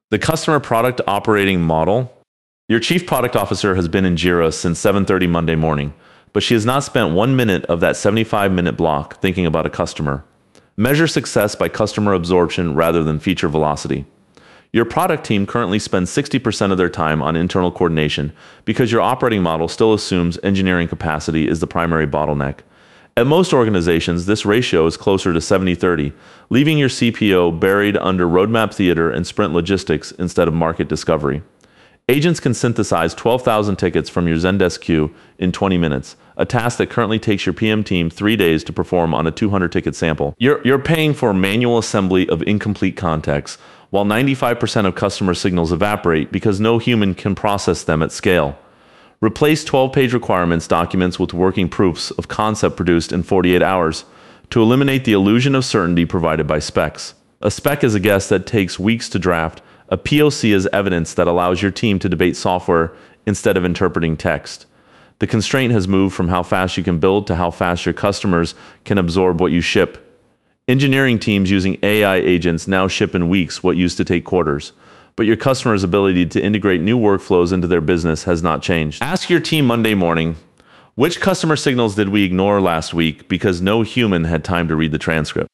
The customer product operating model. Your chief product officer has been in Jira since 7:30 Monday morning, but she has not spent 1 minute of that 75-minute block thinking about a customer. Measure success by customer absorption rather than feature velocity. Your product team currently spends 60% of their time on internal coordination because your operating model still assumes engineering capacity is the primary bottleneck. At most organizations, this ratio is closer to 70-30, leaving your CPO buried under roadmap theater and sprint logistics instead of market discovery. Agents can synthesize 12,000 tickets from your Zendesk queue in 20 minutes, a task that currently takes your PM team 3 days to perform on a 200-ticket sample. You're paying for manual assembly of incomplete context, while 95% of customer signals evaporate because no human can process them at scale. Replace 12-page requirements documents with working proofs of concept produced in 48 hours to eliminate the illusion of certainty provided by specs. A spec is a guess that takes weeks to draft. A POC is evidence that allows your team to debate software instead of interpreting text. The constraint has moved from how fast you can build to how fast your customers can absorb what you ship. Engineering teams using AI agents now ship in weeks what used to take quarters. But your customer's ability to integrate new workflows into their business has not changed. Ask your team Monday morning, which customer signals did we ignore last week because no human had time to read the transcript?